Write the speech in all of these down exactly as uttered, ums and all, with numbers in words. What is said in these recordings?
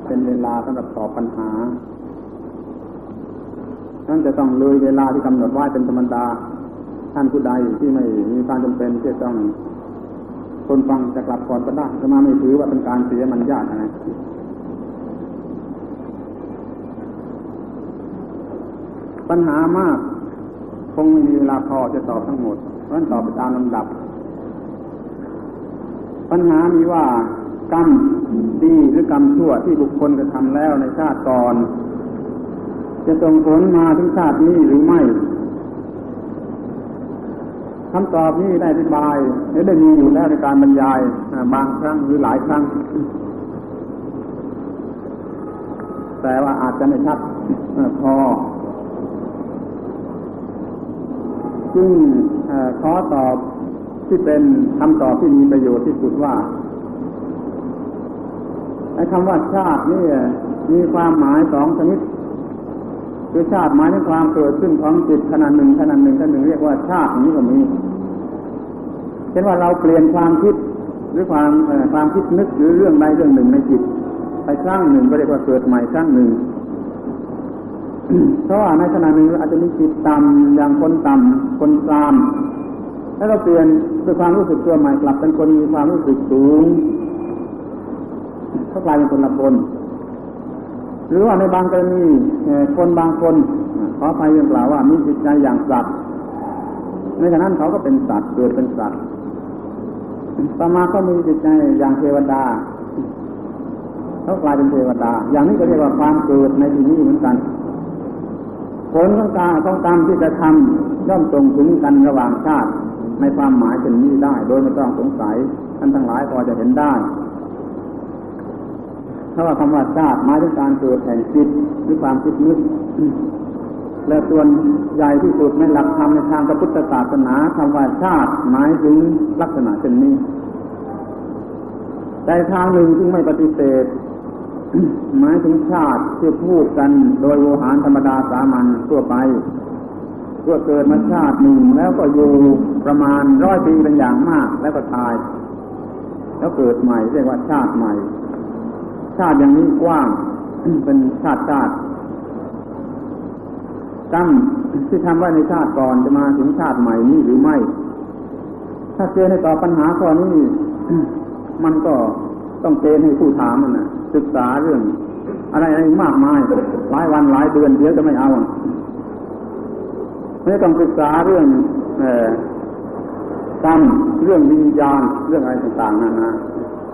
เป็นเวลาสำหรับตอบปัญหาท่านจะต้องเลยเวลาที่กำหนดไว้เป็นธรรมดาท่านผู้ใดที่ไม่มีความจำเป็นที่ต้องคนฟังจะกลับก่อนก็ได้จะมาไม่ถือว่าเป็นการเสียมารยาทอะไรปัญหามากคงไม่มีเวลาพอจะตอบทั้งหมดเพราะฉะนั้นตอบไปตามลำดับปัญหามีว่ากรรมดีหรือกรรมชั่วที่บุคคลกระทำแล้วในชาติก่อนจะส่งผลมาถึงชาตินี้หรือไม่คำตอบนี้ได้อธิบายและได้มีอยู่แล้วในการบรรยายบางครั้งหรือหลายครั้งแต่ว่าอาจจะไม่ชัดพอซึ่งขอตอบที่เป็นคำตอบที่มีประโยชน์ที่สุดว่าไอ้คำว่าชาตินี่มีความหมายสองชนิดคือชาติหมายถึงความเกิดขึ้นของจิตขณะหนึ่งขณะหนึ่งขณะหนึ่งเรียกว่าชาตินี้ก็มีเช่นว่าเราเปลี่ยนความคิดหรือความความคิดนึกหรือเรื่องใดเรื่องหนึ่งในจิตไปครั้งหนึ่งก็เรียกว่าเกิดใหม่ครั้งหนึ่ง เพราะว่าในขณะหนึ่งอาจจะมีจิตต่ำอย่างคนต่ำคนตามแล้วเราเปลี่ยนด้วยความรู้สึกตัวใหม่กลับเป็นคนมีความรู้สึกสูงก็กลายเป็นคนละคนหรือว่าในบางกรณีคนบางคนขอไปยังกล่าวว่ามีจิตใจอย่างสัตว์ในขณะนั้นเขาก็เป็นสัตว์เกิดเป็นสัตว์ต่อมาก็มีจิตใจอย่างเทวดาเขากลายเป็นเทวดาอย่างนี้ก็เรียกว่าความเกิดในที่นี้เหมือนกันผลของการของกรรมที่จะทำย่อมส่งถึงกันระหว่างชาติในความหมายเช่นนี้ได้โดยไม่ต้องสงสัยท่านทั้งหลายพอจะเห็นได้ถ้าว่าคำว่าชาติหมายถึงการเกิดแห่งจิตหรือความคิดนึกและส่วนใหญ่ที่สุดในหลักธรรมในทางพระพุทธศาสนาคำว่าชาติหมายถึงลักษณะเช่นนี้แต่ทางหนึ่งจึงไม่ปฏิเสธหมายถึงชาติที่พูดกันโดยโวหารธรรมดาสามัญทั่วไปเพื่อเกิดมาชาติหนึ่งแล้วก็อยู่ประมาณร้อยปีเป็นอย่างมากแล้วก็ตายแล้วเกิดใหม่เรียกว่าชาติใหม่ชาติอย่างนี้กว้างเป็นชาติชาติกรรมที่ทำไว้ในชาติก่อนจะมาถึงชาติใหม่นี้หรือไม่ถ้าเจอในตอบปัญหาข้อนี้มันก็ต้องเจอให้ผู้ถามมันนะศึกษาเรื่องอะไรอะไรมากมายหลายวันหลายเดือนเดี๋ยวจะไม่เอาไม่ต้องศึกษาเรื่องเอ่อกรรมเรื่องวิญญาณเรื่องอะไรต่างๆนั่นนะ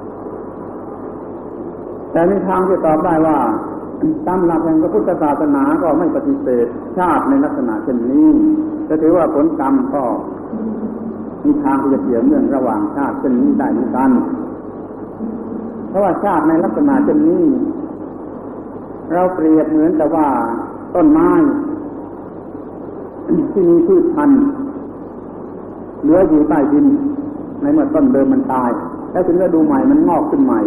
แต่ในทางที่ตอบได้ว่าตามหลักแห่งพระพุทธศาสนาก็ไม่ปฏิเสธชาติในลักษณะเช่นนี้จะถือว่าผลกรรมก็มีทางที่จะเกี่ยวเนื่องระหว่างชาติเช่นนี้ได้เหมือนกันเพราะว่าชาติในลักษณะเช่นนี้เราเปรียบเหมือนกับว่าต้นไม้ที่มีพืชพันธุ์เหลืออยู่ใต้ดินในเมื่อต้นเดิมมันตายแล้วถึงฤดูใหม่มันงอกขึ้นใหม่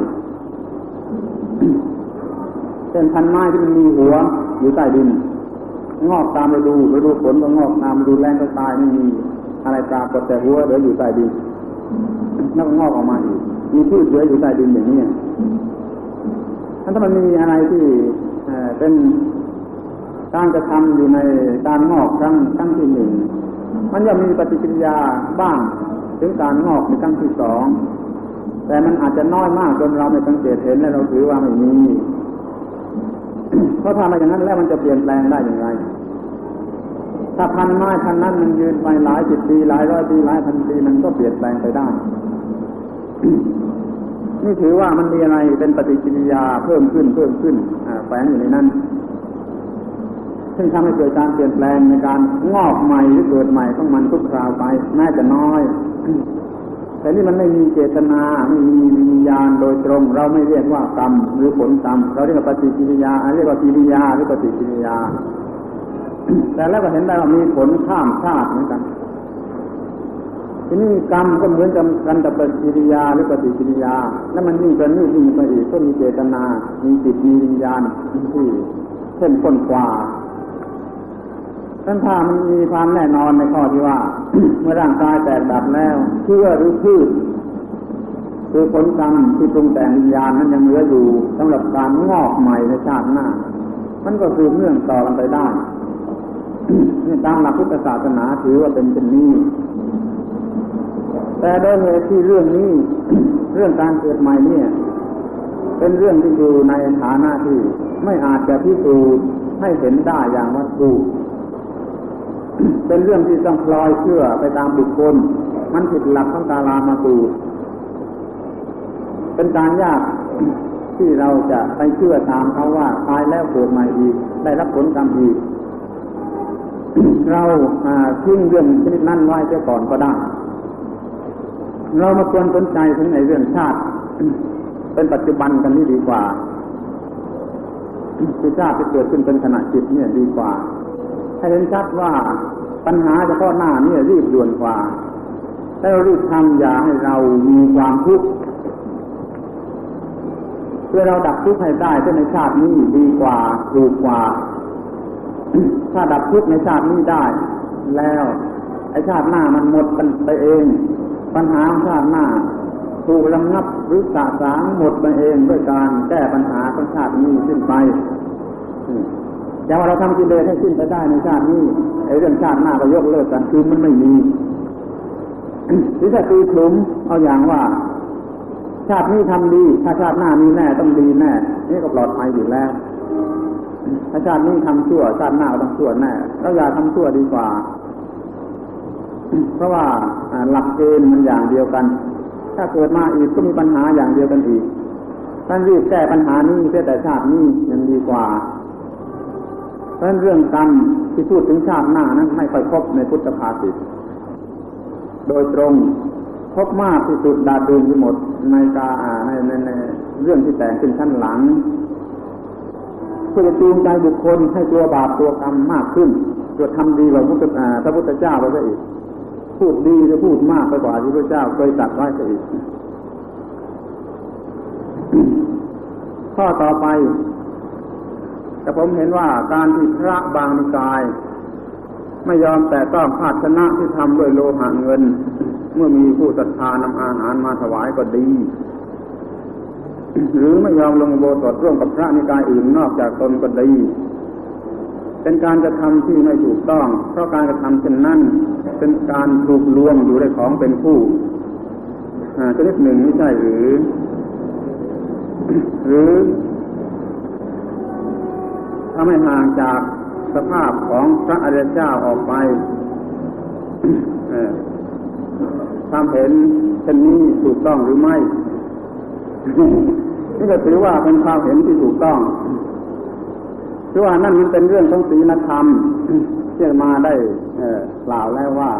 เช่นพันไม้ที่มันมีหัวอยู่ใต้ดินงอกตามฤดูฤดูฝนก็งอกตามฤดูแล้งก็ตายไม่มีอะไรปรากฏแต่หัวเหลืออยู่ใต้ดินแล้วก็งอกออกมาอีกมีพืชเหลืออยู่ใต้ดินอย่างนี้ถ้ามันมีอะไรที่เป็นการกระทำอยู่ในการงอกครั้งครั้งที่หนึ่งมันจะมีปฏิกิริยาบ้างถึงการงอกในครั้งที่สองแต่มันอาจจะน้อยมากจนเราไม่สังเกตเห็นและเราถือว่าไม่มีเพราะถ้ามาอย่างนั้นแล้วมันจะเปลี่ยนแปลงได้อย่างไรถ้าพันไม้พันนั้นมันยืนไปหลายสิบปีหลายร้อยปีหลายพันปีมันก็เปลี่ยนแปลงไปได้ นี่ถือว่ามันมีอะไรเป็นปฏิกิริยาเพิ่มขึ้นเพิ่มขึ้นแฝงอยู่ในนั้นซึ่งทำให้เกิดการเปลี่ยนแปลงในการงอกใหม่หรือเกิดใหม่ของมันทุกคราวไปแม้จะน้อยแต่นี่มันไม่มีเจตนาไม่มีวิญญาณโดยตรงเราไม่เรียกว่ากรรมหรือผลกรรมเราเรียกว่าปฏิกิริยาเรียกว่ากิริยาหรือปฏิกิริยา แต่แล้วก็เห็นได้ว่ามีผลข้ามชาติเหมือนกันทีนี้กรรมก็เหมือนกันกับปฏิกิริยาหรือปฏิกิริยาแล้วมันยิ่งเป็นยิ่งไปอีกก็มีเจตนามีจิตมีวิญญาณที่เข้มข้นกว่าท่านถ้ามันมีความแน่นอนในข้อที่ว่า เมื่อร่างกายแตกดับแล้วเชื้อหรือพืชคือผลกรรมที่ปรุงแต่งวิญญาณนั้นยังเหลืออยู่สำหรับการงอกใหม่ในชาติหน้ามันก็สืบเนื่องต่อกันไปได้ นี่ตามหลักพุทธศาสนาถือว่าเป็นเช่นนี้แต่โดยเหตุที่เรื่องนี้ เรื่องการเกิดใหม่เนี่ยเป็นเรื่องที่อยู่ในฐานะที่ไม่อาจจะพิสูจน์ให้เห็นได้อย่างวัตถุ เป็นเรื่องที่ต้องพลอยเชื่อไปตามบุคคลมันผิดหลักของกาลามาสูตรเป็นการยากที่เราจะไปเชื่อตามเขาว่าตายแล้วเกิดใหม่อีกได้รับผลกรรมอีก เราทิ้งเรื่องชนิดนั้นไว้เสียก่อนก็ได้เรามาควรสนใจถึงในเรื่องชาติ เป็นปัจจุบันกันนี่ดีกว่าคือชาติที่เกิดขึ้นเป็นขณะจิตเนี่ยดีกว่าให้เห็นชัดว่าปัญหาเฉพาะหน้านี่รีบด่วนกว่าถ้าเรารีบทำอย่าให้เรามีความทุกข์เพื่อเราดับทุกข์ให้ได้ในชาตินี้ดีกว่าถูกกว่า ถ้าดับทุกข์ในชาตินี้ได้แล้วไอ้ชาติหน้ามันหมดกันไปเองปัญหาของชาติหน้าถูกระงับหรือสะสางหมดไปเองด้วยการแก้ปัญหาของชาตินี้สิ้นไปแต่ว่าเราทำกิเลสให้สิ้นไปได้ในชาตินี้ไอ้เรื่องชาติหน้าก็ยกเลิกกันคือมันไม่มีที่จะตีคลุมเอาอย่างว่าชาตินี้ทำดีถ้าชาติหน้ามีแน่ต้องดีแน่นี่ก็ปลอดภัยอยู่แล้วถ้าชาตินี้ทำชั่วชาติหน้าก็ต้องชั่วแน่เราอย่าทำชั่วดีกว่าเพราะว่าหลักเกณฑ์มันอย่างเดียวกันถ้าเกิดมาอีกก็มีปัญหาอย่างเดียวกันอีกท่านรีบแก้ปัญหานี้เสียแต่ชาตินี้ยังดีกว่าเพราะเรื่องกรรมที่พูดถึงชาติหน้านั้นไม่ค่อยพบในพุทธภาษิตโดยตรงพบมากที่สุดดาดูนที่หมดในกาในในในเรื่องที่แต่งขึ้นชั้นหลังเพื่อจะจูงใจบุคคลให้ตัวบาปตัวกรรมมากขึ้นตัวทำดีกว่าพระพุทธเจ้าไปซะอีกพูดดีจะพูดมากไปกว่าที่พระเจ้าเคยตรัสไว้ซะอีก ข้อต่อไปแต่ผมเห็นว่าการที่พระบางนิกายไม่ยอมแต่ต้องภาชนะที่ทำด้วยโลหะเงินเมื่อมีผู้ศรัทธานำอาหารมาถวายก็ดี หรือไม่ยอมลงอุโบสถร่วมกับพระนิกายอื่นนอกจากตนก็ดีเป็นการกระทำที่ไม่ถูกต้องเพราะการกระทำเช่นนั้นเป็นการถูกลวงอยู่ในของเป็นผู้ชนิดหนึ่งไม่ใช่หรือหรือถ้าไม่ห่างจากสภาพของพระอริยเจ้าออกไปความเห็นเช่นนี้ถูกต้องหรือไม่ นี่ก็ถือว่าเป็นความเห็นที่ถูกต้องเพราะว่านั่นมันเป็นเรื่องของศีลธรรมที่มาได้กล่าวแล้วว่า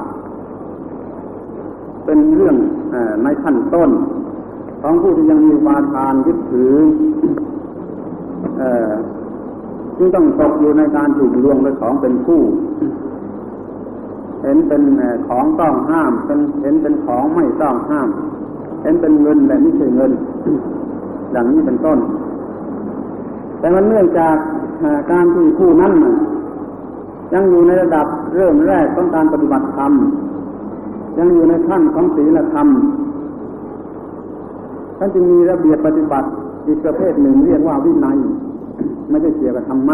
เป็นเรื่องในขั้นต้นของผู้ที่ยังมีวาทานยึดถือที่ต้องตกอยู่ในการถูกลวงโดยของเป็นผู้เห็นเป็นของต้องห้ามเป็นเห็นเป็นของไม่ต้องห้ามเห็นเป็นเงินแต่ไม่ใช่เงินอย่างนี้เป็นต้นแต่มันเนื่องจากการที่ผู้นั้นยังอยู่ในระดับเริ่มแรกของการปฏิบัติธรรมยังอยู่ในขั้นของศีลธรรมท่านจึงมีระเบียบปฏิบัติอีกประเภทหนึ่งเรียกว่าวินัยไม่ใช่เกี่ยวกับธรรมะ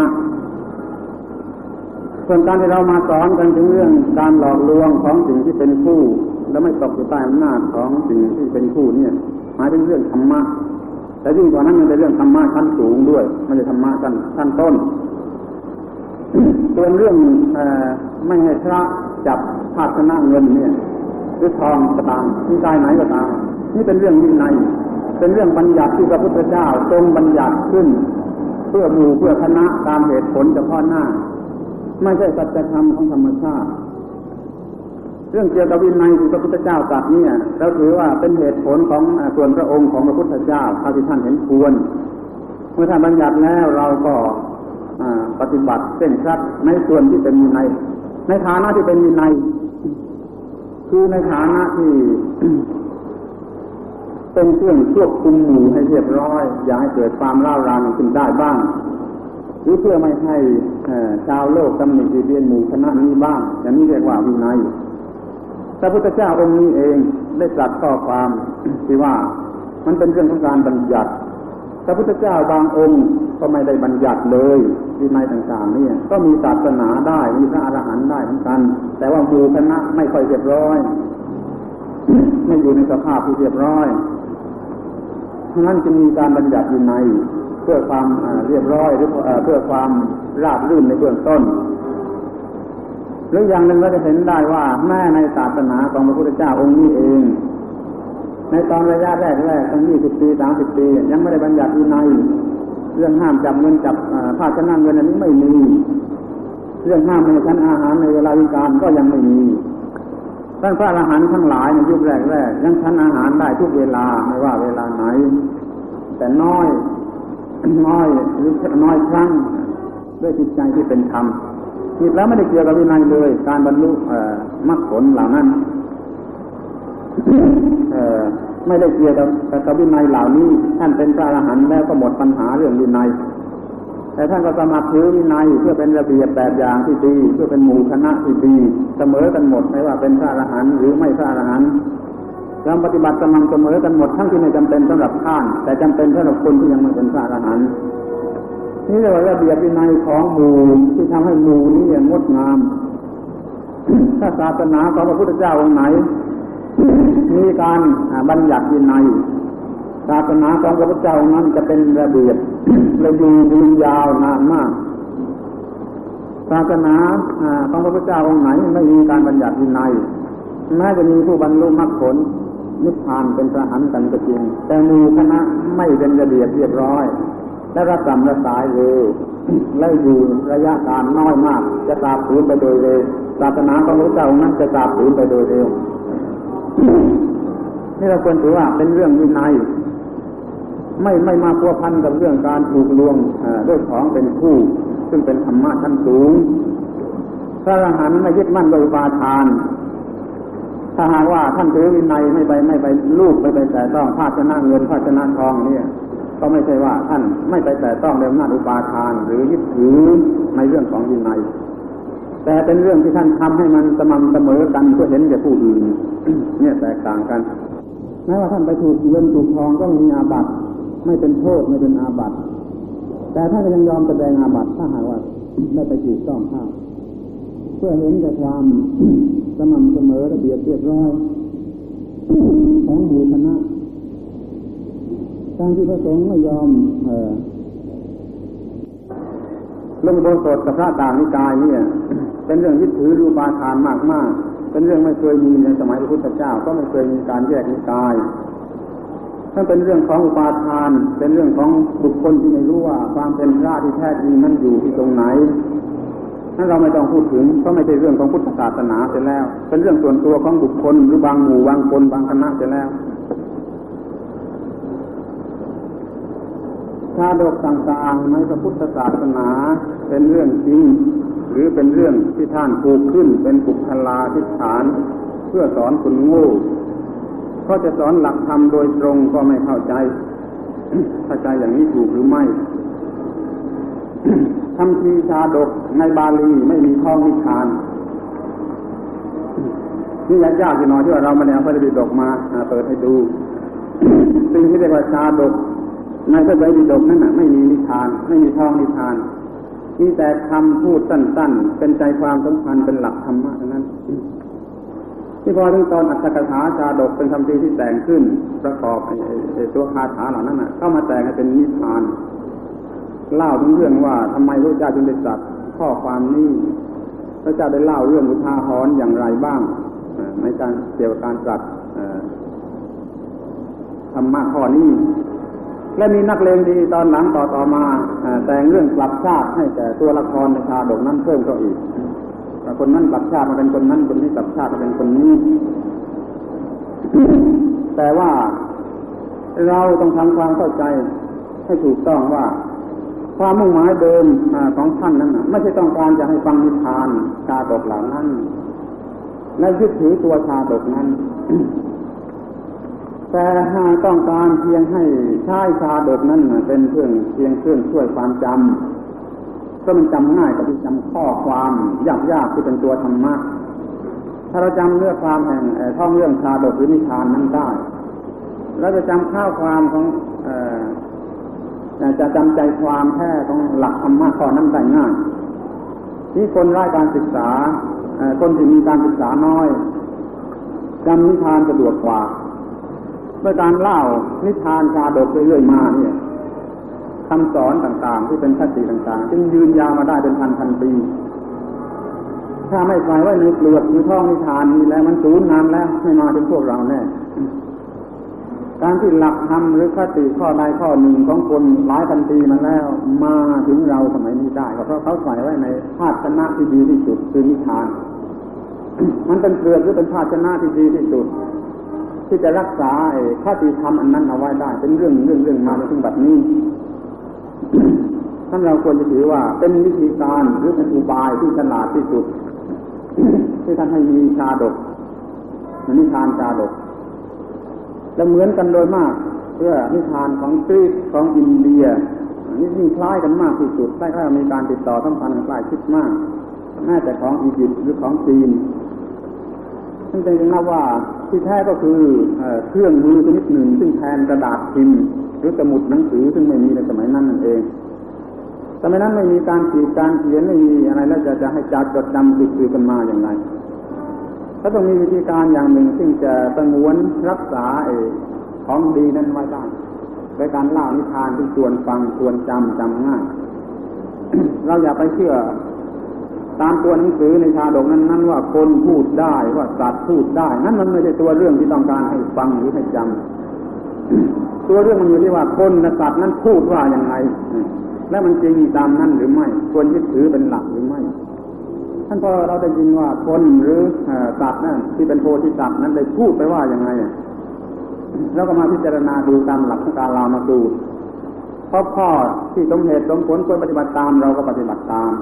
ส่วนการที่เรามาสอนกันถึงเรื่องการหลอกลวงของสิ่งที่เป็นผู้และไม่ตกอยู่ใต้อำนาจของสิ่งที่เป็นผู้เนี่ยหมายถึงเรื่องธรรมะแต่ยิ่งกว่านั้นมันเป็นเรื่องธรรมะชั้นสูงด้วยไม่ใช่ธรรมะชั้นชั้นต้น ส่วนเรื่องไม่ให้พระจับภาชนะเงินเนี่ยหรือทองก็ตามที่กายไหนก็ตามนี่เป็นเรื่องวินัยเป็นเรื่องบัญญัติที่พระพุทธเจ้าทรงบัญญัติขึ้นเพื่อหมู่เพื่อคณะตามเหตุผลเฉพาะหน้าไม่ใช่สัจธรรมของธรรมชาติเรื่องเกี่ยวกับวินัยที่พระพุทธเจ้าตรัสเนี่ยเราถือว่าเป็นเหตุผลของส่วนพระองค์ของพระพุทธเจ้าเท่าที่ท่านเห็นควรเมื่อท่านบัญญัติแล้วเราก็ปฏิบัติเส้นชัดในส่วนที่เป็นวินัยในฐานะที่เป็นวินัยคือในฐานะที่ เป็นเครื่องควบคุมหมู่ให้เรียบร้อยอย่าให้เกิดความร้าวรานขึ้นได้บ้างหรือเพื่อไม่ให้ชาวโลกตำหนิติเตียนหมู่คณะนี้บ้างอย่างนี้เรียกว่าวินัยพระพุทธเจ้าองค์นี้เองได้ตรัสข้อความที่ว่ามันเป็นเรื่องของการบัญญัติพระพุทธเจ้าบางองค์ก็ไม่ได้บัญญัติเลยวินัยต่างๆนี่ก็มีศาสนาได้มีพระอรหันต์ได้เหมือนกันแต่ว่าหมู่คณะไม่ค่อยเรียบร้อยไม่อยู่ในสภาพที่เรียบร้อยฉะนั้นจึงมีการบัญญัติวินัยเพื่อความเรียบร้อยหรือเพื่อความราบรื่นในเบื้องต้นหรืออย่างหนึ่งเราจะเห็นได้ว่าแม้ในศาสนาของพระพุทธเจ้าองค์นี้เองในตอนระยะแรกแรกตั้งยี่สิบปีสามสิบปียังไม่ได้บัญญัติวินัยเรื่องห้ามจับเงินจับภาชนะเงินอันนี้ไม่มีเรื่องห้ามในชั้นอาหารในเวลาวิกาลก็ยังไม่มีท่านพระอรหันต์ทั้งหลายในยุคแรกๆยังชั้นอาหารได้ทุกเวลาไม่ว่าเวลาไหนแต่น้อยน้อยหรือน้อยครั้งด้วยจิตใจที่เป็นธรรมนี่แล้วไม่ได้เกี่ยวกับวินัยเลยการบรรลุมรรคผลเหล่านั้นไม่ได้เกี่ยวกับกับวินัยเหล่านี้ท่านเป็นพระอรหันต์แล้วก็หมดปัญหาเรื่องวินัยแต่ท่านก็สมัครถือวินัยเพื่อเป็นระเบียบแบบอย่างที่ดีเพื่อเป็นหมู่คณะที่ดีเสมอกันหมดไม่ว่าเป็นพระอรหันต์หรือไม่พระอรหันต์เราปฏิบัติสม่ำเสมอกันหมดทั้งที่ไม่จำเป็นสำหรับท่านแต่จำเป็นสำหรับคนที่ยังไม่เป็นพระอรหันต์นี่เรียกว่าระเบียบวินัยของหมู่ที่ทำให้หมู่นี้งดงามถ้าศาสนาของพระพุทธเจ้าองค์ไหนมีการบัญญัติวินัยศาสนาของพระพุทธเจ้านั้นจะเป็นระเบียบและอยู่ยืนยาวนานมากศาสนาของพระพุทธเจ้าองค์ไหนไม่มีการบัญญัติวินัยแม้จะมีผู้บรรลุมรรคผลนิพพานเป็นพระอรหันต์กันก็จริงแต่หมู่คณะไม่เป็นระเบียบเรียบร้อยและระกำระสายเร็วและอยู่ระยะการน้อยมากจะสาบสูญไปโดยเร็วศาสนาของพระพุทธเจ้านั้นจะสาบสูญไปโดยเร็วนี่เราควรถือว่าเป็นเรื่องวินัยไม่ไม่มาพัวพันกับเรื่องการถูกลวงด้วยของเป็นคู่ซึ่งเป็นธรรมะชั้นสูงพระอรหันต์ไม่ยึดมั่นโดยอุปาทานถ้าหากว่าท่านถือวินัยไม่ไปไม่ไปลูกไปไปแต่ต้องภาชนะเงินภาชนะทองเนี่ยก็ไม่ใช่ว่าท่านไม่ไปแต่ต้องเรื่องอำนาจอุปาทานหรือยึดถือในเรื่องของวินัยแต่เป็นเรื่องที่ท่านทำให้มันสม่ำเสมอกันเพื่อเห็นแก่ผู้อื่น เนี่ยแตกต่างกันแม้ว่าท่านไปถูกเงินถูกทองก็มีอาบัติไม่เป็นโทษไม่เป็นอาบัติแต่ท่านก็ยังยอมแสดงอาบัติถ้าหากว่าได้ไปถูกต้องข้าวเพื่อเห็นแต่ความ สม่ำเสมอระเบียบเรียบร้อยของหมู่คณะการที่พระสงฆ์ไม่ยอมเอ่อลงโบสถกับพระต่างนิกายเนี่ยเป็นเรื่องยึดถือรูปาทานมากๆเป็นเรื่องไม่เคยมีในสมัยพระพุทธเจ้าก็ไม่เคยมีการแยกนิกายถ้าเป็นเรื่องของอุปาทานเป็นเรื่องของบุคคลที่ไม่รู้ว่าความเป็นพระที่แท้จริงนั้นอยู่ที่ตรงไหนนั่นเราไม่ต้องพูดถึงเพราะไม่ใช่เรื่องของพุทธศาสนาเสียแล้วเป็นเรื่องส่วนตัวของบุคคลหรือบางหมู่บางคนบางคณะเสียแล้วชาดกต่างๆในพระพุทธศาสนาเป็นเรื่องจริงหรือเป็นเรื่องที่ท่านปลูกขึ้นเป็นปุคลาธิฐานเพื่อสอนคนโง่เขาจะสอนหลักธรรมโดยตรงก็ไม่เข้าใจเข้าใจอย่างนี้ถูกหรือไม่คำพีชาดกในบาลีไม่มีข้อนิทานนี่ยากๆอยู่หน่อยที่ว่าเราไม่ได้เอาพระไตรปิฎกมาเปิดให้ดูสิ่งที่เรียกว่าชาดกในพระไตรปิฎกนั้นน่ะไม่มีนิทานไม่มีท่องนิทานมีแต่คำพูดสั้นๆเป็นใจความสำคัญเป็นหลักธรรมะเท่านั้นที่พอถึงตอนอัตถกถาชาดกเป็นคำพีที่แต่งขึ้นประกอบไอ้ตัวคาถาเหล่านั้นน่ะเข้ามาแต่งให้เป็นนิทานเล่าถึงเรื่องว่าทำไมพระเจ้าจึงได้ตรัสข้อความนี้พระเจ้าได้เล่าเรื่องอุทาหรณ์อย่างไรบ้างในการเกี่ยวกับการตรัสธรรมะข้อนี้และมีนักเลงดีตอนหลังต่อต่อมาแต่งเรื่องกลับชาติให้แก่ตัวละครในชาดกนั้นเพิ่มเข้าอีกคนนั้นกลับชาติมาเป็นคนนั้นคนนี้กลับชาติมาเป็นคนนี้ แต่ว่าเราต้องทำความเข้าใจให้ถูกต้องว่าความมุ่งหมายเดิมของท่านนั้นไม่ใช่ต้องการจะให้ฟังนิทานชาดกเหล่านั้นและยึดถือตัวชาดกนั้น แต่หากต้องการเพียงให้ใช้ชาดกนั้นเป็นเครื่องเพียงเครื่องช่วยความจำก็มันจำง่ายกว่าที่จำข้อความยากๆที่เป็นตัวธรรมะถ้าเราจำเนื้อความแห่งท่องเรื่องชาดกหรือนิทานนั้นได้เราจะจำข้าวความของเอ่อจะจำใจความแท้ของหลักธรรมะข้อนั้นได้ง่ายที่คนไร้การศึกษาคนที่มีการศึกษาน้อยจำนิทานสะดวกกว่าเมื่อการเล่านิทานชาดกเรื่อยๆมาเนี่ยคำสอนต่างๆที่เป็นคติต่างๆจึงยืนยาวมาได้เป็นพันพันปีถ้าไม่ใส่ไว้ในเปลือกในท้องนิทานนี่แล้วมันสูญนานแล้วไม่มาเป็นพวกเราแน่การที่หลักธรรมหรือคติข้อใดข้อหนึ่งของคนหลายพันปีมาแล้วมาถึงเราสมัยนี้ได้ก็เพราะเขาใส่ไว้ในภาชนะที่ดีที่สุดคือนิทาน มันเป็นเปลือกหรือเป็นภาชนะที่ดีที่สุดที่จะรักษาไอ้คติธรรมอันนั้นเอาไว้ได้เป็นเรื่องเรื่องเรื่องมาจนถึงบัดนี้ ท่านเราควรจะถือว่าเป็นวิธีการหรือเป็นอุบายที่ฉลาดที่สุด ที่ท่านให้มีชาดกนิทานชาดกและเหมือนกันโดยมากเพื่อนิทานของกรีกของอินเดียนี่ยิ่งคล้ายกันมากที่สุดใกล้ๆมีการติดต่อสัมพันธ์กันใกล้ชิดมากแม้แต่ของอียิปต์หรือของจีนซึ่งจริงๆนะว่าที่แท้ก็คือเครื่องมือชนิดหนึ่งซึ่งแทนกระดาษพิมพ์หรือสมุดหนังสือซึ่งไม่มีในสมัยนั้นนั่นเองสมัยนั้นไม่มีการขีดการเขียนไม่มีอะไรแล้วจะจะให้จดจดจำสืบๆกันมาอย่างไรก็ต้องมีวิธีการอย่างหนึ่งซึ่งจะสงวนรักษาไอ้ของดีนั้นไว้ได้โดยการเล่านิทานที่ชวนฟังชวนจำจำง่าย เราอย่าไปเชื่อตามตัวหนังสือในชาดกนั้นนั้นว่าคนพูดได้ว่าสัตว์พูดได้นั่นมันไม่ใช่ตัวเรื่องที่ต้องการให้ฟังหรือให้จำ ตัวเรื่องมันอยู่ที่ว่าคนและสัตว์นั้นพูดว่าอย่างไรและมันจริงตามนั้นหรือไม่ควรยึดถือเป็นหลักหรือไม่ท่านพอเราได้ยินว่าคนหรือสัตว์นั่นที่เป็นโพธิสัตว์นั้นได้พูดไปว่าอย่างไรเราก็มาพิจารณาดูตามหลักของการเรามาดูเพราะข้อที่สมเหตุสมผลควรปฏิบัติตามเราก็ปฏิบัติตาม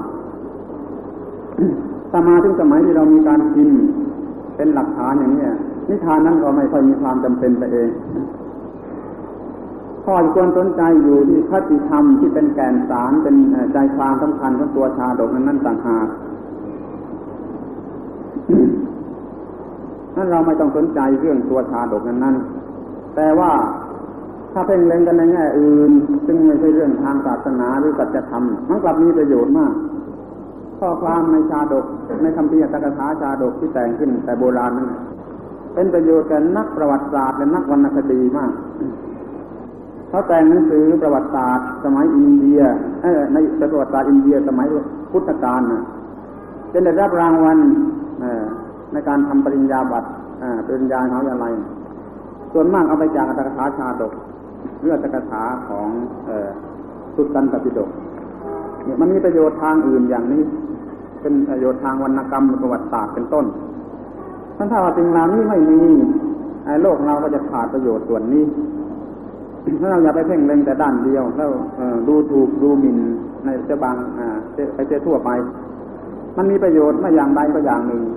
ถ้ามาถึงสมัยที่เรามีการพิมพ์เป็นหลักฐานอย่างนี้นิทานนั้นก็ไม่ค่อยมีความจำเป็นไปเองข้อที่ควรสนใจอยู่ที่คติธรรมที่เป็นแก่นสารเป็นใจความสำคัญของตัวชาดกนั้นนั่นต่างหากนั่นเราไม่ต้องสนใจเรื่องตัวชาดกนั้นนั้นแต่ว่าถ้าเพ่งเล็งกันในแง่อื่นซึ่งไม่ใช่เรื่องทางศาสนาหรือสัจธรรมมันกลับมีประโยชน์มากข้อความในชาดกในคัมภีร์อัตถกถาชาดกที่แต่งขึ้นแต่โบราณนั้นเป็นประโยชน์แก่นักประวัติศาสตร์และนักวรรณคดีมากเขาแต่งหนังสือประวัติศาสตร์สมัยอินเดียในประวัติศาสตร์อินเดียสมัยพุทธกาลน่ะเป็นได้รับรางวัลในการทำปริญญาบัตรปริญญามหาวิทยาลัยส่วนมากเอาไปจากอัตถกถาชาดกหรืออัตถกถาของสุตตันตปิฎกเนี่ยมันมีประโยชน์ทางอื่นอย่างนี้เป็นประโยชน์ทางวรรณกรรมประวัติศาสตร์เป็นต้นท่านถ้าว่าสิ่งเหล่านี้ไม่มีไอ้โลกเราก็จะขาดประโยชน์ส่วนนี้ถ้าเราอย่าไปเพ่งเล็งแต่ด้านเดียวแล้วดูถูกดูหมิ่นในเจ้าบางไปเจ้าทั่วไปมันมีประโยชน์ไม่อย่างใดก็อย่างหนึ่ง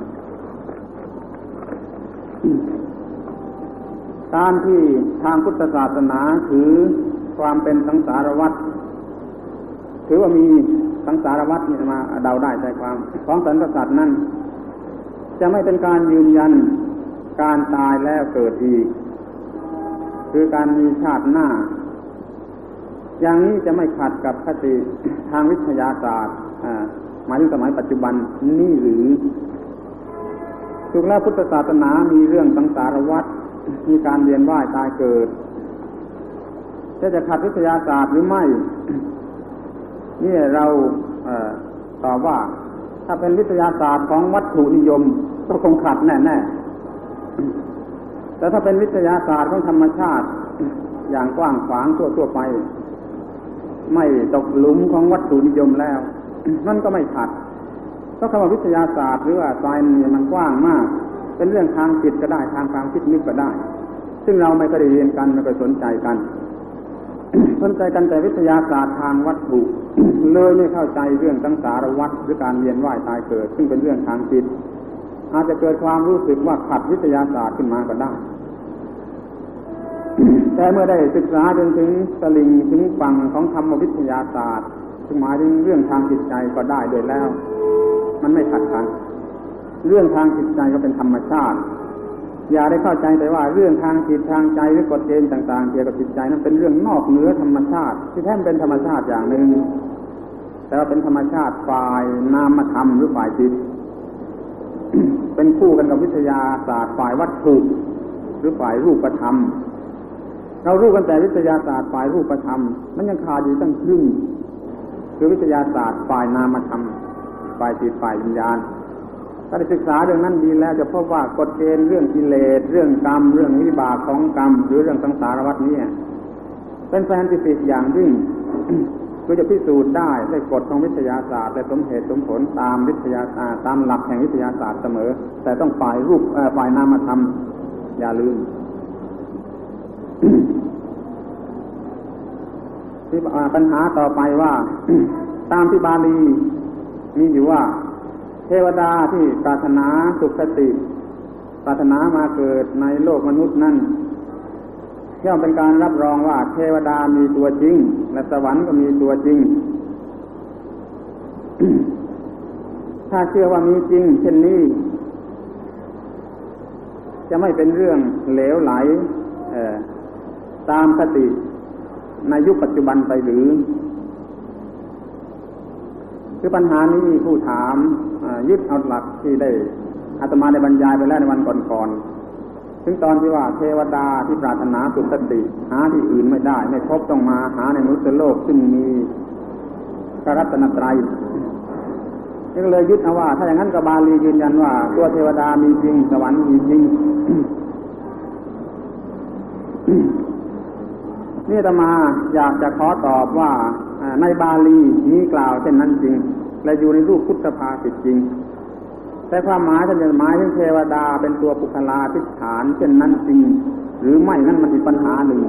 การที่ทางพุทธศาสนาถือความเป็นสังสารวัฏถือว่ามีสังสารวัฏนี่มาเดาได้ใจความของสรรพสัตว์นั้นจะไม่เป็นการยืนยันการตายแล้วเกิดอีกคือการมีชาติหน้าอย่างนี้จะไม่ขัดกับคติทางวิทยาศาสตร์หมายถึงสมัยปัจจุบันนี่หรือถูกแล้วพุทธศาสนามีเรื่องสังสารวัฏมีการเวียนว่ายตายเกิดจะจะขัดวิทยาศาสตร์หรือไม่นี่เราเอ่อตอบว่าถ้าเป็นวิทยาศาสตร์ของวัตถุนิยมก็คงขัดแน่ๆแต่ถ้าเป็นวิทยาศาสตร์ของธรรมชาติอย่างกว้างขวางทั่วๆไปไม่ตกหลุมของวัตถุนิยมแล้วนั่นก็ไม่ขัดเพราะคำว่าวิทยาศาสตร์หรือว่าไซน์เนี่ยมันกว้างมากเป็นเรื่องทางจิตก็ได้ทางความคิดนึกก็ได้ซึ่งเราไม่เคยเรียนกันไม่เคยสนใจกัน สนใจกันแต่วิทยาศาสตร์ทางวัตถุ เลยไม่เข้าใจเรื่องสังสารวัฏหรือการเวียนว่ายตายเกิดซึ่งเป็นเรื่องทางจิตอาจจะเกิดความรู้สึกว่าขัดวิทยาศาสตร์ขึ้นมาก็ได้ แต่เมื่อได้ศึกษาจนถึงตลิ่งถึงฝั่งของธรรมวิทยาศาสตร์ซึ่งหมายถึงเรื่องทางจิตใจก็ได้โดยแล้วมันไม่ขัดกันเรื่องทางจิตใจก็เป็นธรรมชาติอย่าได้เข้าใจแต่ว่าเรื่องทางจิตทางใจหรือกฎเกณฑ์ต่างๆเกี่ยวกับจิตใจนั้นเป็นเรื่องนอกเหนือธรรมชาติที่แท้เป็นธรรมชาติอย่างหนึ่งแต่ว่าเป็นธรรมชาติฝ่ายนามธรรมหรือฝ่ายจิต เป็นคู่กันกับวิทยาศาสตร์ฝ่ายวัตถุหรือฝ่ายรูปธรรมเรารู้กันแต่วิทยาศาสตร์ฝ่ายรูปธรรมมันยังขาดอยู่ตั้งครึ่งคือวิทยาศาสตร์ฝ่ายนามธรรมฝ่ายจิตฝ่ายวิญญาณถ้าได้ศึกษาเรื่องนั้นดีแล้วจะพบว่ากฎเกณฑ์เรื่องกิเลสเรื่องกรรมเรื่องวิบากของกรรมหรือเรื่องสังสารวัฏนี้เป็นแฟนตาซีอย่างยิ่ง ก็จะพิสูจน์ได้ด้วยกฎของวิทยาศาสตร์และสมเหตุสมผลตามวิทยาศาสตร์ตามหลักแห่งวิทยาศาสตร์เสมอแต่ต้องฝ่ายรูปฝ่ายนามธรรมอย่าลืม ที่ปัญหาต่อไปว่า ตามที่บาลีมีอยู่ว่าเทวดาที่ปรารถนาสุขติปรารถนามาเกิดในโลกมนุษย์นั้นย่อมเป็นการรับรองว่าเทวดามีตัวจริงและสวรรค์ก็มีตัวจริง ถ้าเชื่อว่ามีจริงเช่นนี้จะไม่เป็นเรื่องเหลวไหลตามคติในยุคปัจจุบันไปหรือคือปัญหานี้ผู้ถามยึดเอาหลักที่ได้อาตมาได้บรรยายไปแล้วในวันก่อนๆถึงตอนที่ว่าเทวดาที่ปรารถนาสุคติหาที่อื่นไม่ได้ไม่พบต้องมาหาในมนุษย์โลกซึ่งมีพระรัตนตรัยนี่ก็เลยยึดเอาว่าถ้าอย่างนั้นก็บาลียืนยันว่าตัวเทวดามีจริงสวรรค์มีจริง นี่อาตมาอยากจะขอตอบว่าในบาลีมีกล่าวเช่นนั้นจริงและอยู่ในรูปพุทธภาษิตจริงแต่ความหมายท่านจะหมายถึงเทวดาเป็นตัวปุคลาธิฐานเช่นนั้นจริงหรือไม่นั่นมันเป็นปัญหาหนึ่ง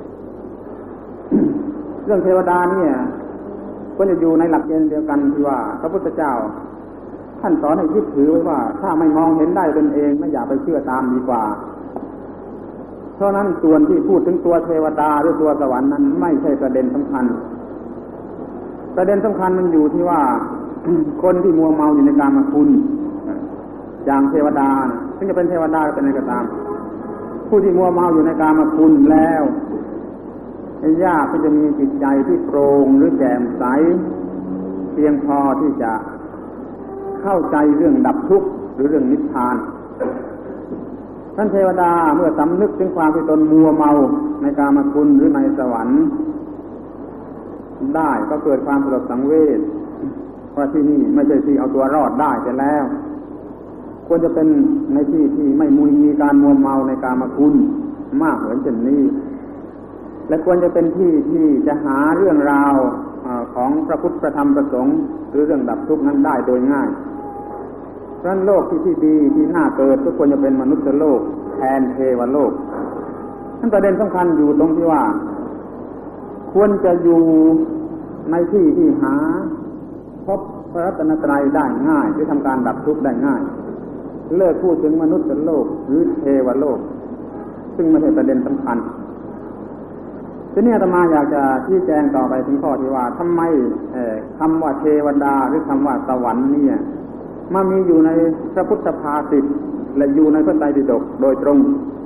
เรื่องเทวดาเนี่ยก็จะอยู่ในหลักเกณฑ์เดียวกันที่ว่าพระพุทธเจ้าท่านสอนให้ยึดถือไว้ว่าถ้าไม่มองเห็นได้ตนเองไม่อย่าไปเชื่อตามดีกว่าเพราะนั้นส่วนที่พูดถึงตัวเทวดาหรือตัวสวรรค์นั้นไม่ใช่ประเด็นสำคัญประเด็นสำคัญมันอยู่ที่ว่า คนที่มัวเมาอยู่ในกามคุณอย่างเทวดาถึงจะเป็นเทวดาเป็นอะไรก็ตามผู้ที่มัวเมาอยู่ในกามคุณแล้วยากที่จะมีจิตใจที่โปร่งหรือแจ่มใสเพียงพอที่จะเข้าใจเรื่องดับทุกข์หรือเรื่องนิพพานท่านเทวดาเมื่อสำนึกถึงความที่ตนมัวเมาในกามคุณหรือในสวรรค์ได้ก็เกิดความสลดสังเวชว่าที่นี่ไม่ใช่ที่เอาตัวรอดได้แต่แล้วควรจะเป็นในที่ที่ไม่มุยมีการมัวเมาในกามคุณมากเหมือนเช่นนี้และควรจะเป็นที่ที่จะหาเรื่องราวของพระพุทธพระธรรมพระสงฆ์หรือเรื่องดับทุกข์นั้นได้โดยง่ายเพราะฉะนั้นโลกที่ที่ดีที่น่าเกิดก็ควรจะเป็นมนุษย์โลกแทนเทวโลกนั่นประเด็นสำคัญอยู่ตรงที่ว่าควรจะอยู่ในที่ที่หาพบพระรัตนตรัยได้ง่ายที่ทำการดับทุกข์ได้ง่ายเลิกพูดถึงมนุษย์โลกหรือเทวโลกซึ่งไม่ใช่ประเด็นสำคัญทีนี้อาตมาอยากจะชี้แจงต่อไปถึงข้อที่ว่าทำไมคำว่าเทวดาหรือคำว่าสวรรค์เนี่ยมามีอยู่ในพระพุทธภาษิตและอยู่ในพระไตรปิฎกโดยตรง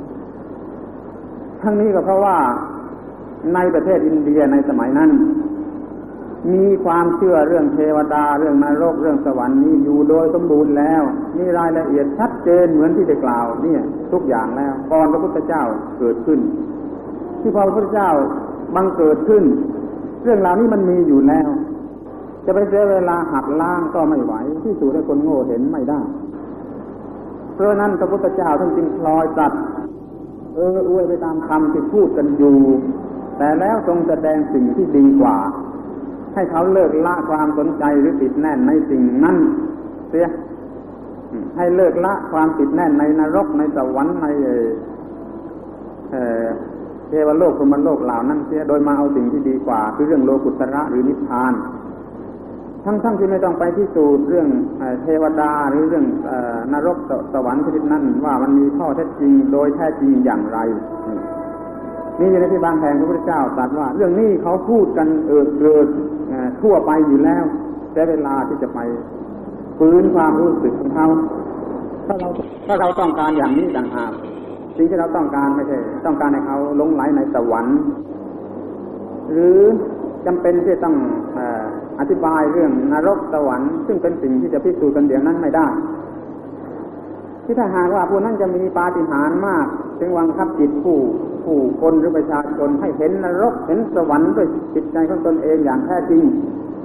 ทั้งนี้ก็เพราะว่าในประเทศอินเดียในสมัยนั้นมีความเชื่อเรื่องเทวดาเรื่องนรกเรื่องสวรรค์นี้อยู่โดยสมบูรณ์แล้วมีรายละเอียดชัดเจนเหมือนที่ได้กล่าวเนี่ยทุกอย่างแล้วก่อนพระพุทธเจ้าเกิดขึ้นที่พอพระพุทธเจ้าบังเกิดขึ้นเรื่องราวนี้มันมีอยู่แล้วจะไปเสียเวลาหักล้างก็ไม่ไหวที่สุดให้คนโง่เห็นไม่ได้เพราะนั้นพระพุทธเจ้าท่านจึงพลอยตรัสเอออวยไปตามคำที่พูดกันอยู่แต่แล้วทรงแสดงสิ่งที่ดีกว่าให้เขาเลิกละความสนใจหรือติดแน่นในสิ่งนั้นเสียให้เลิกละความติดแน่นในนรกในสวรรค์ในเอ่อเทวโลกพรหมโลกเหล่านั้นเสียโดยมาเอาสิ่งที่ดีกว่าคือเรื่องโลกุตระหรือนิพพานทั้งๆที่ไม่ต้องไปพิสูจน์เรื่องเทวดาหรือเรื่องนรกสวรรค์ชนิดนั้นว่ามันมีข้อเท็จจริงโดยแท้จริงอย่างไรนี่อยู่ในที่บางแห่งพระพุทธเจ้าตรัสว่าเรื่องนี้เขาพูดกันเออเกิดทั่วไปอยู่แล้วแต่เวลาที่จะไปฟื้นความรู้สึกของเขาถ้าเราถ้าเราต้องการอย่างนี้ต่างหากสิ่งที่เราต้องการไม่ใช่ต้องการให้เขาหลงไหลในสวรรค์หรือจำเป็นที่ต้องเอ่ออธิบายเรื่องนรกสวรรค์ซึ่งเป็นสิ่งที่จะพิสูจน์กันเดี๋ยวนั้นไม่ได้ที่ถ้าหากว่าผู้นั้นจะมีปาฏิหาริย์มากจึงบังคับจิตผู้ผู้คนหรือประชาชนให้เห็นนรกเห็นสวรรค์ด้วยจิตใจของตนเองอย่างแท้จริง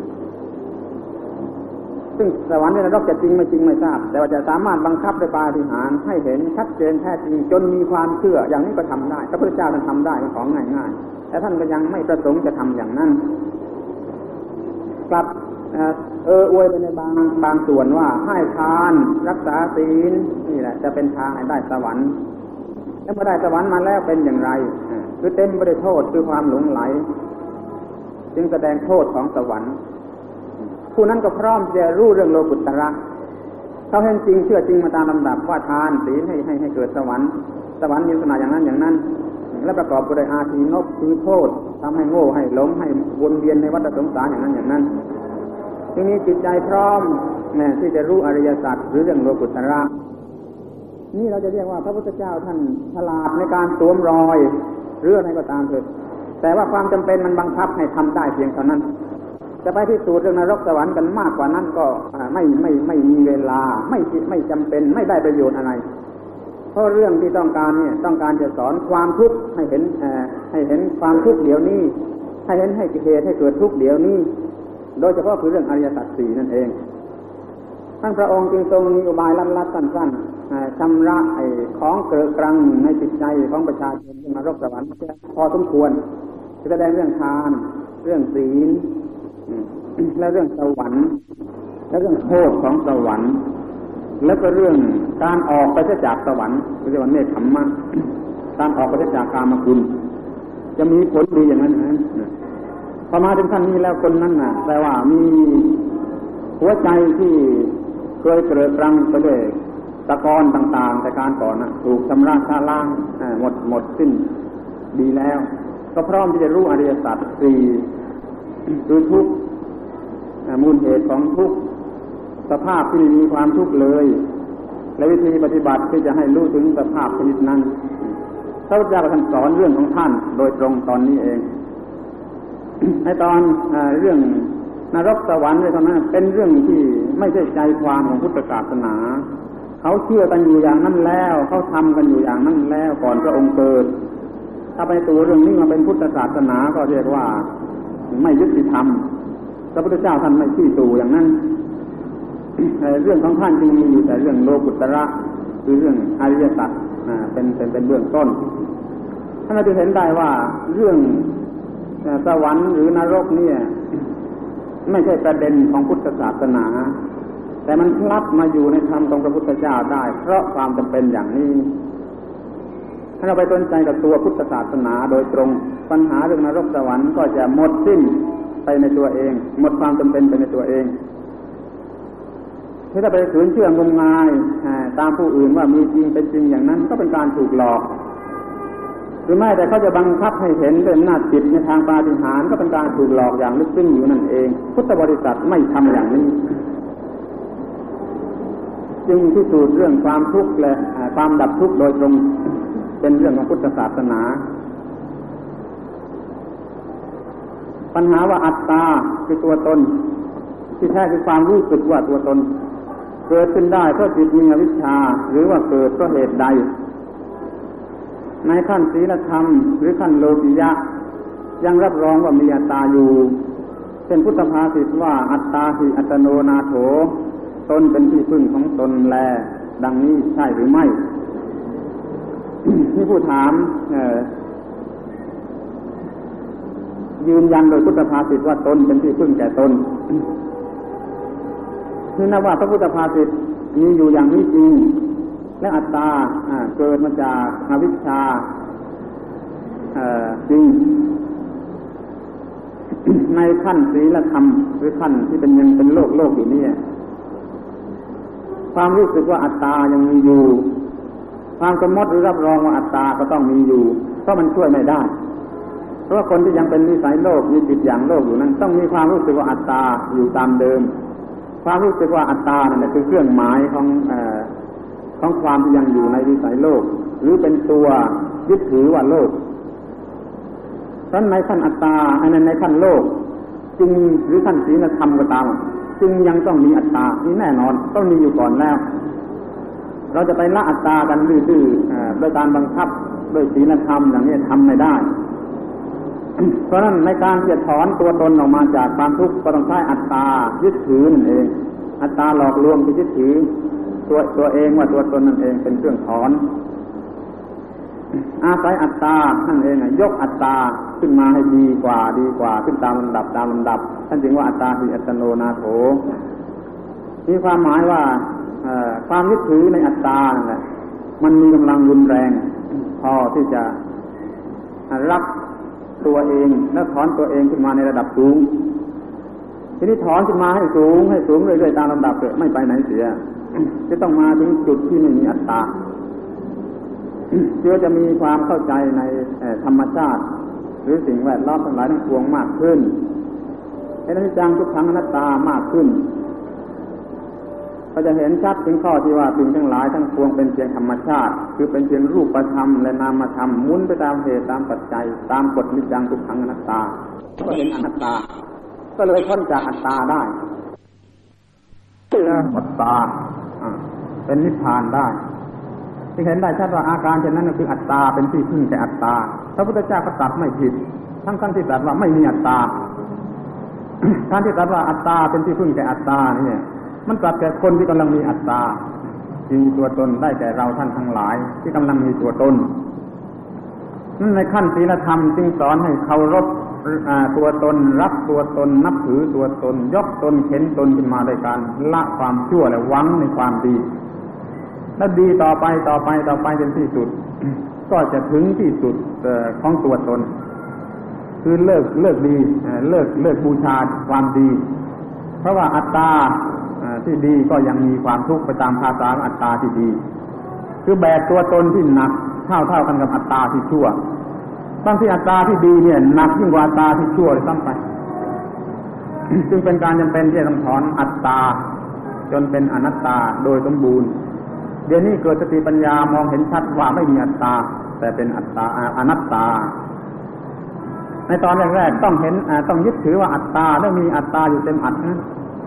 ซึ่งสวรรค์และนรกจะจริงไม่จริงไม่ทราบแต่ว่าจะสามารถบังคับด้วยปาฏิหาริย์ให้เห็นชัดเจนแท้จริงจนมีความเชื่ออย่างนี้ก็ทำได้พระพุทธเจ้าท่านทำได้เป็นของง่ายๆแต่ท่านก็ยังไม่ประสงค์จะทำอย่างนั้นกลับเอออวยไปในบางบางส่วนว่าให้ทานรักษาศีลนี่แหละจะเป็นทางให้ได้สวรรค์แล้วเมื่อได้สวรรค์มาแล้วเป็นอย่างไรคือเต็มไปด้วยโทษคือความหลงไหลจึงแสดงโทษของสวรรค์ผู้นั้นก็พร้อมจะรู้เรื่องโลกุตระเขาเห็นจริงเชื่อจริงมาตามลำดับว่าทานศีลให้ให้ให้เกิดสวรรค์สวรรค์มีลักษณะอย่างนั้นอย่างนั้นและประกอบด้วยอาทีนกคือโทษทำให้โง่ให้หลงให้วนเวียนในวัฏสงสารอย่างนั้นอย่างนั้นทีนี้จิตใจพร้อมแน่ที่จะรู้อริยสัจหรือเรื่องโลกุตระนี่เราจะเรียกว่าพระพุทธเจ้าท่านฉลาดในการสวมรอยหรืออะไรก็ตามเถิดแต่ว่าความจำเป็นมันบังคับให้ทำได้เพียงเท่านั้นจะไปที่สูตรเรื่องนรกสวรรค์กันมากกว่านั้นก็ไม่ไม่ไม่มีเวลาไม่ไม่จำเป็นไม่ได้ประโยชน์อะไรเพราะเรื่องที่ต้องการเนี่ยต้องการจะสอนความทุกข์ให้เห็นให้เห็นความทุกข์เดี๋ยวนี้ให้เห็นให้เหตุให้เกิดทุกข์เดี๋ยวนี้โดยเฉพาะคือเรื่องอริยสัจสี่นั่นเองท่านพระองค์จึงทรงมีอุบายลัดๆสั้นๆชำระไอ้ของเกิดกรังในจิตใจของประชาชนที่นรกสวรรค์พอสมควรจะแสดงเรื่องทานเรื่องศีลและเรื่องสวรรค์และเรื่องโทษของสวรรค์แล้วก็เรื่องการออกไปจากสวรรค์เรียกว่าเนคขมมะการออกไปจากกามคุณจะมีผลดีอย่างนั้นนะพอมาถึงขั้นนี้แล้วคนนั้นน่ะแปลว่ามีหัวใจที่เคยเกลือกรังไปด้วยตะกอนต่างๆแต่การก่อนน่ะถูกชำระชะล้างหมดหมดสิ้นดีแล้วก็พร้อมที่จะรู้อริยสัจสี่คือทุกข์มูลเหตุของทุกข์สภาพที่มีความทุกข์เลยและวิธีปฏิบัติที่จะให้รู้ถึงสภาพชนิดนั้นพระพุทธเจ้าท่านสอนเรื่องของท่านโดยตรงตอนนี้เองในตอนเรื่องนรกสวรรค์ในตอนนั้นเป็นเรื่องที่ไม่ใช่ใจความของพุทธศาสนาเขาเชื่อกันอยู่อย่างนั้นแล้วเขาทำกันอยู่อย่างนั้นแล้วก่อนพระองค์เกิดถ้าไปตัวเรื่องนี้มาเป็นพุทธศาสนาก็เรียกว่าไม่ยุติธรรมพระพุทธเจ้าท่านไม่ชี้ตู่อย่างนั้นเรื่องของท่านจึงมีอยู่แต่เรื่องโลกุตระคือเรื่องอริยสัจเป็นเป็นเป็นเบื้องต้นท่านจะเห็นได้ว่าเรื่องสวรรค์หรือนรกเนี่ยไม่ใช่ประเด็นของพุทธศาสนาแต่มันพลัดมาอยู่ในธรรมของพระพุทธเจ้าได้เพราะความจำเป็นอย่างนี้ถ้าเราไปสนใจกับตัวพุทธศาสนาโดยตรงปัญหาเรื่องนรกสวรรค์ก็จะหมดสิ้นไปในตัวเองหมดความจำเป็นไปในตัวเองถ้าไปฝืนเชื่องมงายตามผู้อื่นว่ามีจริงเป็นจริงอย่างนั้นก็เป็นการถูกหลอกหรือไม่แต่เขาจะบังคับให้เห็นด้วยอำนาจจิตในทางปาฏิหาริย์ก็เป็นการถูกหลอกอย่างลึกซึ้งอยู่นั่นเองพุทธบริษัทไม่ทำอย่างนี้จึงพิสูจน์เรื่องความทุกข์และความดับทุกข์โดยตรงเป็นเรื่องของพุทธศาสนาปัญหาว่าอัตตาคือตัวตนที่แท้คือความรู้สึกว่าตัวตนเกิดขึ้นได้เพราะจิตมีอวิชชาหรือว่าเกิดเพราะเหตุใดในขั้นศีลธรรมหรือขั้นโลกิยะยังรับรองว่ามีอัตตาอยู่เช่นพุทธภาษิตว่าอัตตาหิอัตโนนาโถตนเป็นที่พึ่งของตนแลดังนี้ใช่หรือไม่ ที่ผู้ถามยืนยันโดยพุทธภาษิตว่าตนเป็นที่พึ่งแก่ตนนี่นะว่าพระพุทธภาษิตมีอยู่อย่างนี้จริงและอัตตาเกิดมาจากอวิชชาจริง ในขั้นศีลธรรมหรือขั้นที่เป็นยังเป็นโลกโลกอยู่นี่ความรู้สึกว่าอัตตายังมีอยู่ความสมมติหรือรับรองว่าอัตตาก็ต้องมีอยู่เพราะมันช่วยไม่ได้เพราะว่าคนที่ยังเป็นนิสัยโลกมีจิตอย่างโลกอยู่นั้นต้องมีความรู้สึกว่าอัตตาอยู่ตามเดิมความรู้สึกว่าอัตตานั่นแหละคือเครื่องหมายของเอ่อของความที่ยังอยู่ในวิสัยโลกหรือเป็นตัวยึดถือว่าโลกฉะนั้นในขั้นอัตตาอันนั้นในขั้นโลกจึงหรือขั้นศีลธรรมก็ตามจึงยังต้องมีอัตตานี่แน่นอนต้องมีอยู่ก่อนแล้วเราจะไปละอัตตากันดื้อๆโดยการบังคับโดยศีลธรรมอย่างนี้ทำไม่ได้ เพราะฉะนั้นในการที่จะถอนตัวตนออกมาจากความทุกข์ก็ต้องใช้อัตตายึดถือนั่นเองอัตตาหลอกลวงที่ยึดถือตัวตัวเองว่าตัวตนนั่นเองเป็นเครื่องถอนอาศัยอัตตานั่นเองยกอัตตาขึ้นมาให้ดีกว่าดีกว่าขึ้นตามลำดับตามลำดับท่านจึงว่าอัตตาหิอัตโนนาโถมีความหมายว่าความยึดถือในอัตตาเนี่ยมันมีกำลังรุนแรงพอที่จะรับตัวเองและถอนตัวเองขึ้นมาในระดับสูงทีนี้ถอนขึ้นมาให้สูงให้สูงเรื่อยๆตามลำดับเกิดไม่ไปไหนเสียจะต้องมาถึงจุดที่ไม่มีอัตตาเพื่อจะมีความเข้าใจในธรรมชาติหรือสิ่งแวดล้อมทั้งหลายทั้งปวงมากขึ้นเห็นอนิจจังทุกขังอนัตตามากขึ้นก็จะเห็นชัดถึงข้อที่ว่าสิ่งทั้งหลายทั้งปวงเป็นเพียงธรรมชาติคือเป็นเพียงรูปธรรมและนามธรรมหมุนไปตามเหตุตามปัจจัยตามกฎอนิจจังทุกขังอนัตตาก็เห็นอนัตตาก็เลยพ้นจากอัตตาได้อัตตาเป็นนิพพานได้ที่เห็นได้ชัดว่าอาการเช่นนั้นก็คืออัตตาเป็นที่พึ่งแก่อัตตาพระพุทธเจ้าก็ตรัสไม่ผิดทั้งๆที่ตรัสว่าไม่มีอัตตาการที่ตรัสว่าอัตตาเป็นที่พึ่งแก่อัตตานี่มันตรัสแก่คนที่กำลังมีอัตตามีตัวตนได้แก่เราท่านทั้งหลายที่กำลังมีตัวตนนั่นในขั้นศีลธรรมจึงสอนให้เคารพตัวตนรักตัวตนนับถือตัวตนยกตนเข็นตนขึ้นมาด้วยการละความชั่วและหวังในความดีและดีต่อไปต่อไปต่อไปจนที่สุดก็จะถึงที่สุดของตัวตนคือเลิกเลิกดีเลิกเลิกบูชาความดีเพราะว่าอัตตาที่ดีก็ยังมีความทุกข์ไปตามภาษาอัตตาที่ดีคือแบกตัวตนที่หนักเท่าเท่ากันกับอัตตาที่ชั่วบางที่อัตตาที่ดีเนี่ยหนักยิ่งกว่าอัตตาที่ชั่วเลยซ้ำไป จึงเป็นการจำเป็นที่จะต้องถอนอัตตาจนเป็นอนัตตาโดยสมบูรณ์เดี๋ยวนี้เกิดสติปัญญามองเห็นชัดว่าไม่มีอัตตาแต่เป็นอัตตาอนัตตาในตอนแรกๆต้องเห็นต้องยึดถือว่าอัตตาแล้วมีอัตตาอยู่เต็มอัดนั้น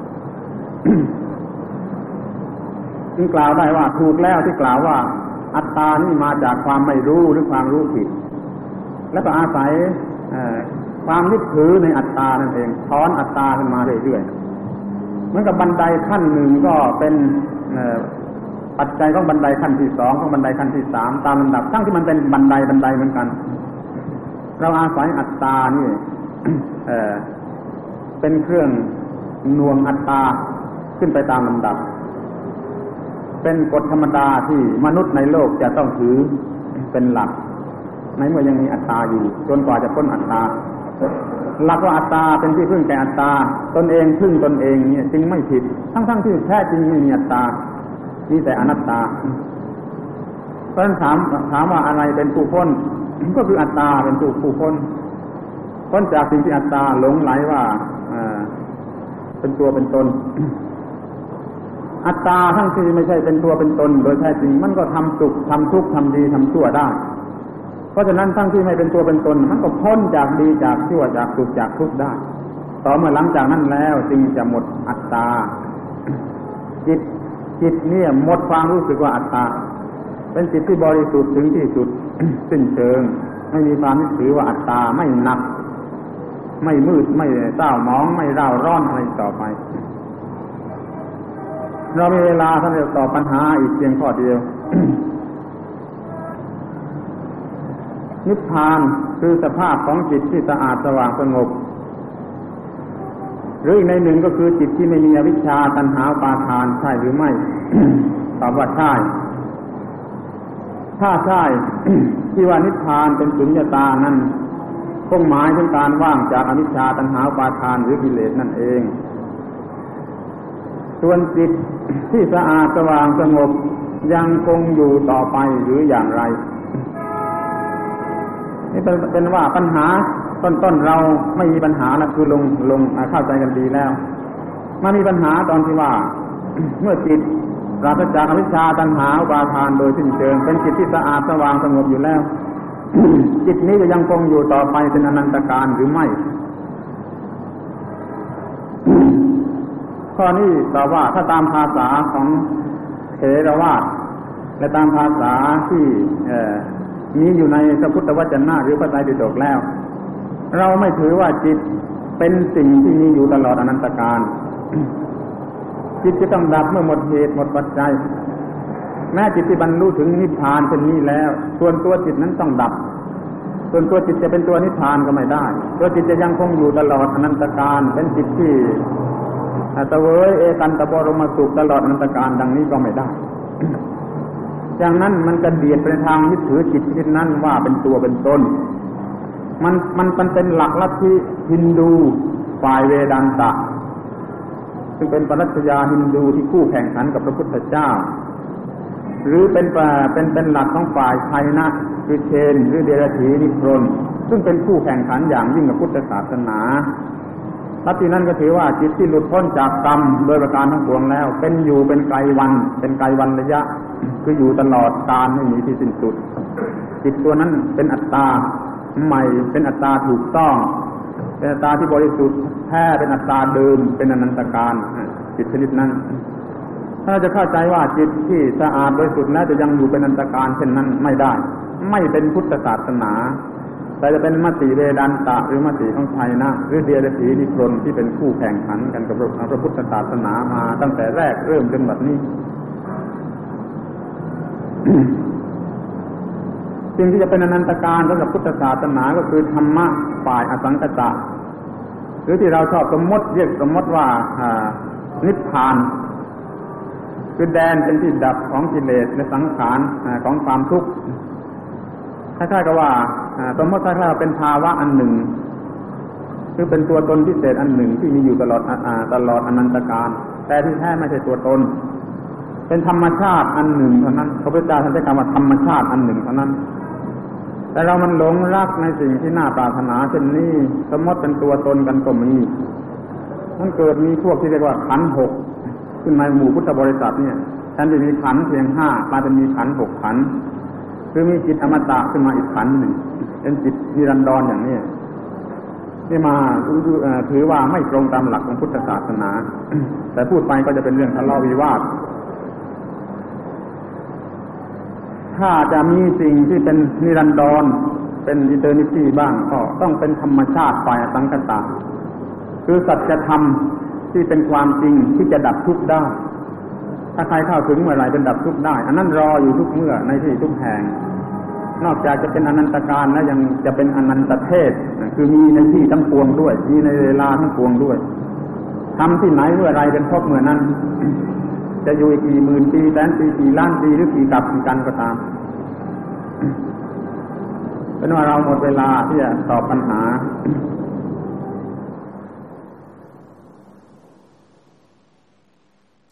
จึงกล่าวได้ว่าถูกแล้วที่กล่าวว่าอัตตานี่มาจากความไม่รู้หรือความรู้ผิดแล้วก็อาศัยความยึดถือในอัตตานั่นเองถอนอัตตาขึ้นมาเรื่อยๆเหมือนกับบันไดขั้นหนึ่งก็เป็นปัจจัยของบันไดขั้นที่สองของบันไดขั้นที่สามตามลำดับทั้งที่มันเป็นบันไดบันไดเหมือนกันเราอาศัยอัตตานี่ เอ่อเป็นเครื่องน่วงอัตตาขึ้นไปตามลำดับเป็นกฎธรรมดาที่มนุษย์ในโลกจะต้องถือเป็นหลักในเมื่อยังมีอัตตาอยู่จนกว่าจะพ้นอัตตาหลักว่าอัตตาเป็นที่พึ่งแก่อัตตาตนเองพึ่งตนเองเนี่ยจึงไม่ผิดทั้งๆที่แท้จริงไม่มีอัตตามีแต่อนัตตาเพราะฉะนั้นถามถามว่าอะไรเป็นผู้พ้นก็คืออัตตาเป็นผู้ผู้พ้นพ้นจากสิ่งที่อัตตาหลงไหลว่าเป็นตัวเป็นตนอัตตาทั้งที่ไม่ใช่เป็นตัวเป็นตนโดยแท้จริงมันก็ทำสุขทำทุกข์ทำดีทำชั่วได้เพราะฉะนั้นทั้งที่ไม่เป็นตัวเป็นตนมันก็พ้นจากดีจากชั่วจากสุขจากทุกข์ได้ต่อเมื่อหลังจากนั้นแล้วจึงจะหมดอัตตาจิตจิตเนี่ยหมดความรู้สึกว่าอัตตาเป็นจิตที่บริสุทธิ์ถึงที่สุด สิ้นเชิงไม่มีความยึดถือว่าอัตตาไม่หนักไม่มืดไม่เศร้าหมองไม่เร่าร้อนอะไรต่อไปเรามีเวลาท่านจะตอบปัญหาอีกเพียงข้อเดียว นิพพานคือสภาพของจิตที่สะอาดสว่างสงบหรืออีกในหนึ่งก็คือจิตที่ไม่มีอวิชชาตัณหาอุปาทานใช่หรือไม่ ตอบว่าใช่ถ้าใช่ ที่ว่านิพพานเป็นสุญญตานั้นคงหมายถึงการว่างจากอวิชชาตัณหาอุปาทานหรือกิเลสนั่นเองส่วนจิตที่สะอาดสว่างสงบยังคงอยู่ต่อไปหรืออย่างไรนี่เป็นเป็นว่าปัญหาต้นๆเราไม่มีปัญหานะคือลงลงเข้าใจกันดีแล้วมามีปัญหาตอนที่ว่า เมื่อจิตปราศจากอวิชชาตัณหาอุปาทานโดยสิ้นเชิงเป็นจิตที่สะอาดสว่างสงบอยู่แล้ว จิตนี้จะยังคงอยู่ต่อไปเป็นอนันตการหรือไม่ ข้อนี้ตอบว่าถ้าตามภาษาของเถรวาทและตามภาษาที่มีอยู่ในพระพุทธวจนะหรือพระไตรปิฎกแล้วเราไม่ถือว่าจิตเป็นสิ่งที่มีอยู่ตลอดอนันตการ จิตจะต้องดับเมื่อหมดเหตุหมดปัจจัยแม้จิตที่บรรลุถึงนิพพานเช่นนี้แล้วส่วนตัวจิตนั้นต้องดับส่วนตัวจิตจะเป็นตัวนิพพานก็ไม่ได้ตัวจิตจะยังคงอยู่ตลอดอนันตการเป็นจิตที่เสวยเอกันตบรมสุขตลอดอนันตการดังนี้ก็ไม่ได้ อย่างนั้นมันก็เบียดไปทางยึดถือจิตจิตนั้นว่าเป็นตัวเป็นตนมันมันมันเป็นหลักลัทธิฮินดูฝ่ายเวดานตะซึ่งเป็นปรัชญาฮินดูที่คู่แข่งขันกับพระพุทธเจ้าหรือเป็นเป็นเป็นหลักของฝ่ายไทยนะคือเชนหรือเดรัจฉีนิพนธ์ซึ่งเป็นคู่แข่งขันอย่างยิ่งกับพุทธศาสนาลัทธินั้นก็ถือว่าจิตที่หลุดพ้นจากกรรมโดยประการทั้งปวงแล้วเป็นอยู่เป็นไกลวันเป็นไกลวันระยะคืออยู่ตลอดกาลไม่มีที่สิ้นสุดจิตตัวนั้นเป็นอัตตาใหม่เป็นอัตตาถูกต้องเป็นอัตตาที่บริสุทธิ์แท้เป็นอัตตาเดิมเป็นอนันตการจิตชนิดนั้นถ้าจะเข้าใจว่าจิตที่สะอาดบริสุทธิ์แล้วจะยังอยู่เป็นอนันตการเช่นนั้นไม่ได้ไม่เป็นพุทธศาสนาแต่จะเป็นมติเวดานตะหรือมติของไทยนะหรือเดรัจฉีนิพนธ์ที่เป็นคู่แข่งขันกันกับพระพุทธศาสนามาตั้งแต่แรกเริ่มจนบัดนี้ สิ่งที่จะเป็นอนันตการสำหรับพุทธศาสนาก็คือธรรมะฝ่ายอสังขตะหรือที่เราชอบสมมติเรียกสมมติว่านิพพานคือแดนเป็นที่ดับของกิเลสและสังขารของความทุกข์คล้ายๆกับว่าสมมติถ้าเป็นภาวะอันหนึ่งคือเป็นตัวตนพิเศษอันหนึ่งที่มีอยู่ตลอดตลอดอนันตการแต่ที่แท้ไม่ใช่ตัวตนเป็นธรรมชาติอันหนึ่งเท่านั้นพระพุทธเจ้าท่านใช้คำว่าธรรมชาติอันหนึ่งเท่านั้นแต่เรามันหลงรักในสิ่งที่น่าปรารถนาเช่นนี้สมมติเป็นตัวตนกันก็มีมันเกิดมีพวกที่เรียกว่าขันธ์หกขึ้นในหมู่พุทธบริษัทเนี่ยแทนที่มีขันธ์เพียงห้ากลายเป็นมีขันธ์หกขันธ์คือมีจิตอมตะขึ้นมาอีกขันธ์หนึ่งเป็นจิตนิรันดรอย่างนี้นี่มาถือว่าไม่ตรงตามหลักของพุทธศาสนาแต่พูดไปก็จะเป็นเรื่องทะเลาะวิวาทถ้าจะมีสิ่งที่เป็นนิรันดรเป็นอิเตอร์นิตี้บ้างก็ต้องเป็นธรรมชาติฝ่ายอสังขตะคือสัจธรรมที่เป็นความจริงที่จะดับทุกข์ได้ถ้าใครเข้าถึงเมื่อไหร่เป็นดับทุกข์ได้อันนั้นรออยู่ทุกเมื่อในที่ทุกแห่งนอกจากจะเป็นอนันตการแล้วยังจะเป็นอนันตเทศคือมีในที่ทั้งปวงด้วยมีในเวลาทั้งปวงด้วยทำที่ไหนเมื่อไรเป็นพบเมื่อนั้นจะอยู่กี่หมื่นปีแสนปีกี่ล้านปีหรือกี่กับกี่กันก็ตามเป็นว่าเราหมดเวลาที่จะตอบปัญหา